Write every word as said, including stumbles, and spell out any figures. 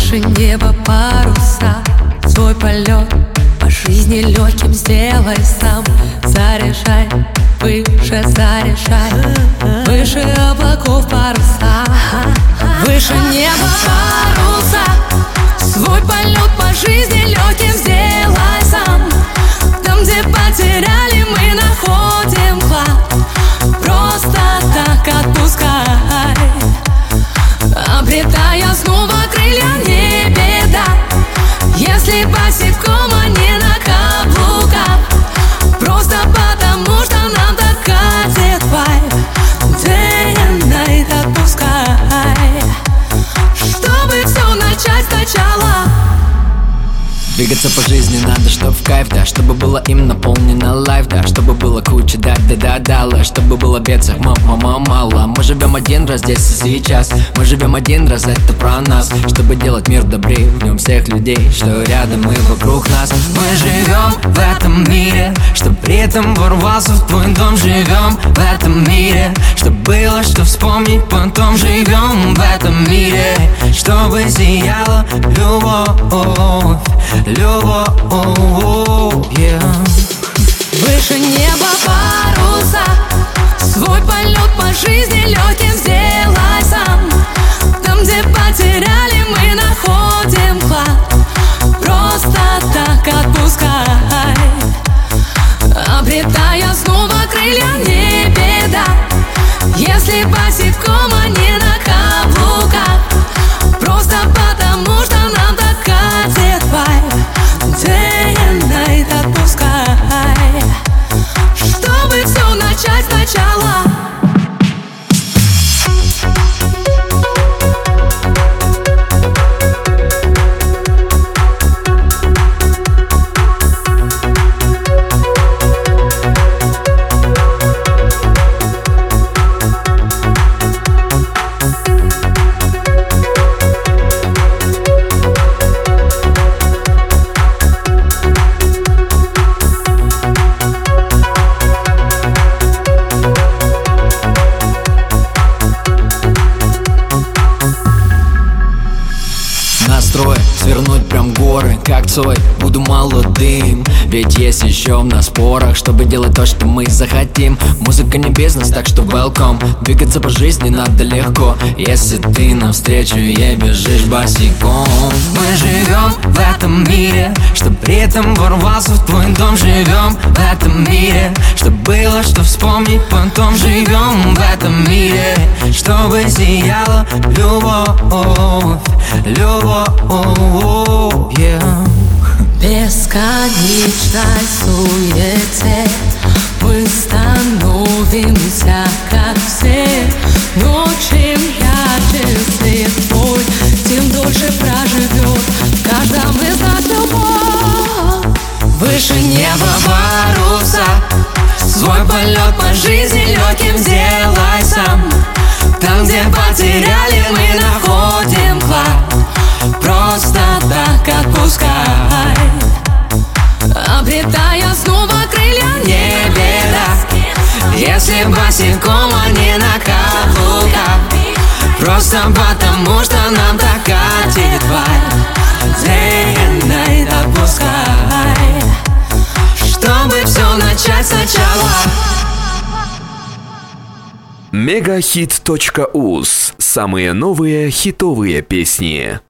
Выше неба паруса, свой полет по жизни легким сделай сам. Заряжай, выше заряжай, выше облаков паруса. Выше неба паруса, свой полет по жизни легким сделай сам. Там, где потеряли, мы находим клад. Просто так отпускай, обретая снова крылья, не беда. Если босиком, а не на каблуках, просто потому что нам так катит вайб. Day and night отпускай, чтобы все начать сначала. Двигаться по жизни надо, чтоб в кайф, да. Чтобы было им наполнено лайф, да. Чтобы было куча да-да-да-да, чтобы было бедцах ма-ма-ма мало. Мы живем один раз здесь и сейчас, мы живем один раз, это про нас. Чтобы делать мир добрее, в нем всех людей, что рядом и вокруг нас. Мы живем в этом мире, чтоб при этом ворвался в твой дом. Живем в этом мире, чтоб было что вспомнить потом. Живем в этом мире, чтобы сияла любовь. Любовь, yeah. Выше неба паруса, свой полет по жизни легким сделай сам. Там, где потеряли, мы находим клад. Просто так отпускай, обретая снова крылья, не беда. Если босиком, а не на каблуках, просто потому что нам так катит вайб. Day and night отпускай, чтобы все начать сначала. Настрой свернуть прям горы, как Цой, буду молодым. Ведь есть еще в нас порох, чтобы делать то, что мы захотим. Музыка не бизнес, так что welcome. Двигаться по жизни надо легко, если ты навстречу ей бежишь босиком. Мы живем в этом мире, чтоб при этом ворвался в твой дом. Живем в этом мире, чтоб было что вспомнить потом. Живем в этом мире, чтобы сияла любовь. Любовь, yeah. Бесконечной суете мы становимся как все. Но чем ярче свет твой, тем дольше проживет в каждом из нас любовь. Выше неба паруса, свой полет по жизни легким сделай сам. Там, где потеряли, мы находим клад. Просто так отпускай, обретая снова крылья, не беда. Если босиком, а не на каблуках, просто потому что нам так катит вайб. Day and night отпускай, чтобы все начать сначала. Мегахит точка уз. Самые новые хитовые песни.